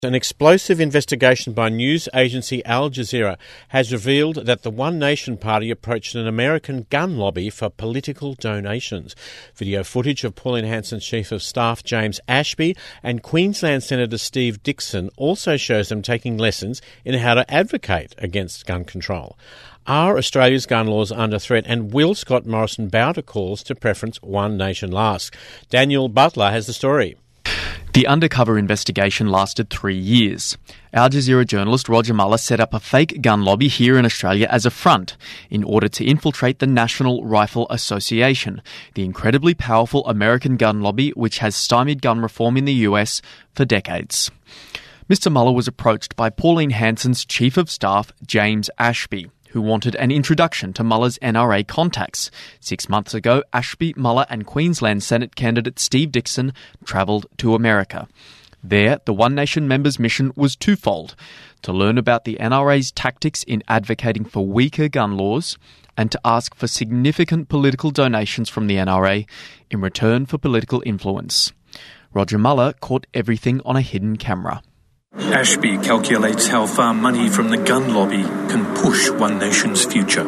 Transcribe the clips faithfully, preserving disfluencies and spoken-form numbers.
An explosive investigation by news agency Al Jazeera has revealed that the One Nation Party approached an American gun lobby for political donations. Video footage of Pauline Hanson's Chief of Staff James Ashby and Queensland Senator Steve Dickson also shows them taking lessons in how to advocate against gun control. Are Australia's gun laws under threat, and will Scott Morrison bow to calls to preference One Nation last? Daniel Butler has the story. The undercover investigation lasted three years. Al Jazeera journalist Roger Muller set up a fake gun lobby here in Australia as a front in order to infiltrate the National Rifle Association, the incredibly powerful American gun lobby which has stymied gun reform in the U S for decades. Mister Muller was approached by Pauline Hanson's Chief of Staff, James Ashby, who wanted an introduction to Muller's N R A contacts. Six months ago, Ashby, Muller and Queensland Senate candidate Steve Dickson travelled to America. There, the One Nation members' mission was twofold: to learn about the N R A's tactics in advocating for weaker gun laws, and to ask for significant political donations from the N R A in return for political influence. Roger Muller caught everything on a hidden camera. Ashby calculates how far money from the gun lobby can push One Nation's future.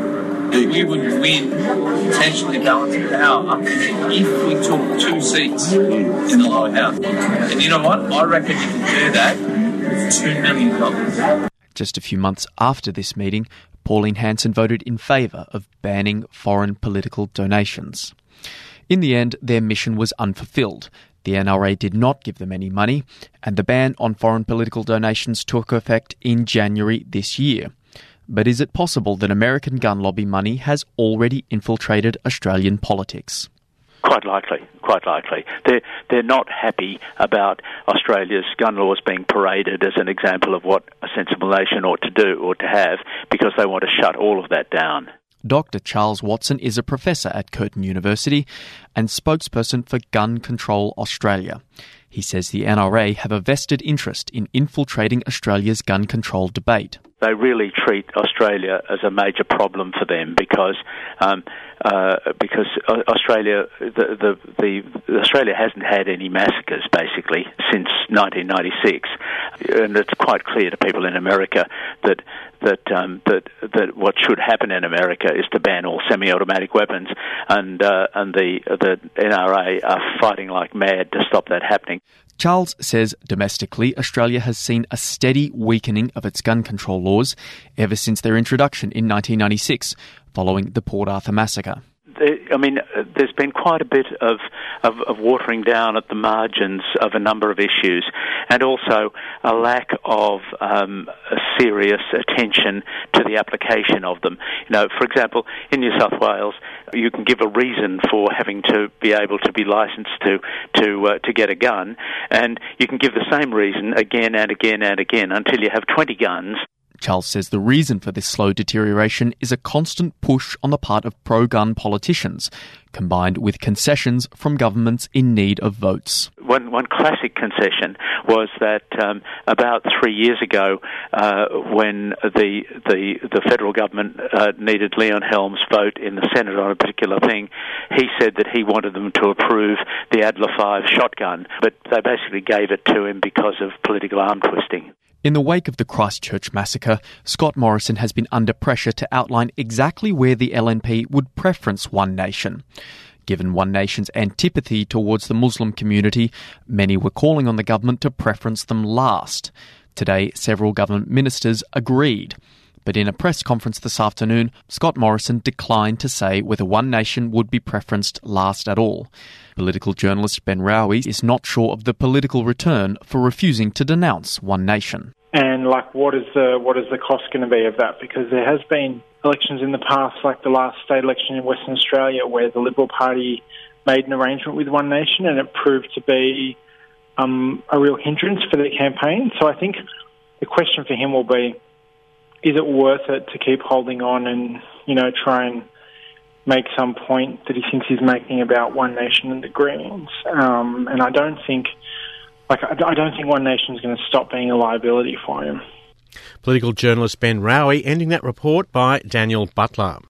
We would win, potentially balancing power, if we took two seats in the lower house. And you know what? I reckon you can do that with two million dollars. Just a few months after this meeting, Pauline Hanson voted in favour of banning foreign political donations. In the end, their mission was unfulfilled. The N R A did not give them any money, and the ban on foreign political donations took effect in January this year. But is it possible that American gun lobby money has already infiltrated Australian politics? Quite likely, quite likely. They're, they're not happy about Australia's gun laws being paraded as an example of what a sensible nation ought to do or to have, because they want to shut all of that down. Doctor Charles Watson is a professor at Curtin University and spokesperson for Gun Control Australia. He says the N R A have a vested interest in infiltrating Australia's gun control debate. They really treat Australia as a major problem for them because um, uh, because Australia the, the the Australia hasn't had any massacres basically since nineteen ninety-six, and it's quite clear to people in America that that um, that that what should happen in America is to ban all semi-automatic weapons, and uh, and the the N R A are fighting like mad to stop that happening. Charles says domestically, Australia has seen a steady weakening of its gun control laws ever since their introduction in nineteen ninety-six, following the Port Arthur massacre. I mean, there's been quite a bit of, of, of watering down at the margins of a number of issues, and also a lack of um, serious attention to the application of them. You know, for example, in New South Wales, you can give a reason for having to be able to be licensed to to uh, to get a gun, and you can give the same reason again and again and again until you have twenty guns. Charles says the reason for this slow deterioration is a constant push on the part of pro-gun politicians, combined with concessions from governments in need of votes. One, one classic concession was that um, about three years ago, uh, when the the the federal government uh, needed Leon Helm's vote in the Senate on a particular thing, he said that he wanted them to approve the Adler five shotgun, but they basically gave it to him because of political arm twisting. In the wake of the Christchurch massacre, Scott Morrison has been under pressure to outline exactly where the L N P would preference One Nation. Given One Nation's antipathy towards the Muslim community, many were calling on the government to preference them last. Today, several government ministers agreed. But in a press conference this afternoon, Scott Morrison declined to say whether One Nation would be preferenced last at all. Political journalist Ben Rowie is not sure of the political return for refusing to denounce One Nation. And like, what is the what is the cost going to be of that? Because there has been elections in the past, like the last state election in Western Australia, where the Liberal Party made an arrangement with One Nation, and it proved to be um, a real hindrance for their campaign. So I think the question for him will be, is it worth it to keep holding on and, you know, try and make some point that he thinks he's making about One Nation and the Greens? Um, and I don't think, like, I don't think One Nation is going to stop being a liability for him. Political journalist Ben Rowie, ending that report by Daniel Butler.